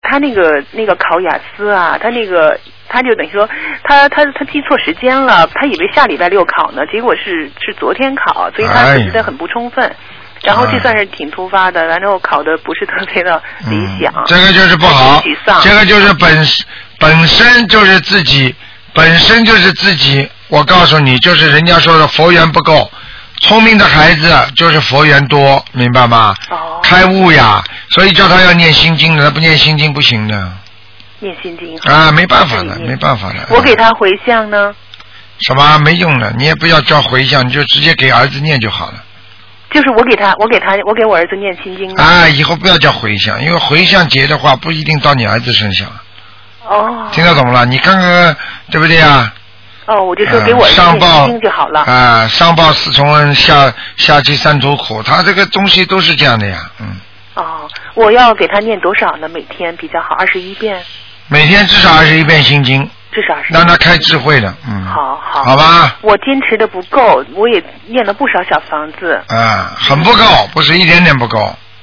他那个考雅思啊，他就等于说他记错时间了，他以为下礼拜6考呢，结果是昨天考，所以他准备的很不充分。然后这算是挺突发的，然后考的不是特别的理想。这个就是不好， 这个就是本身就是自己，我告诉你，就是人家说的佛缘不够。聪明的孩子就是佛缘多，明白吗？开悟呀，所以叫他要念心经的，他不念心经不行的。 念心经啊，没办法的，没办法的。 我给他回向呢？ 什么没用的？你也不要叫回向，你就直接给儿子念就好了。 就是我给我儿子念心经的。 啊，以后不要叫回向，因为回向结的话不一定到你儿子身上。 哦。 听得懂了？你看看对不对啊？ 哦，我就说给我儿子念心经就好了。 啊，上报4重恩，下济3途苦，他这个东西都是这样的呀， 哦，我要给他念多少呢？每天比较好，21遍。 每天至少21遍心经。 至少是。 让他开智慧的，好吧。 我坚持的不够，我也念了不少小房子。 啊，很不够，不是一点点不够。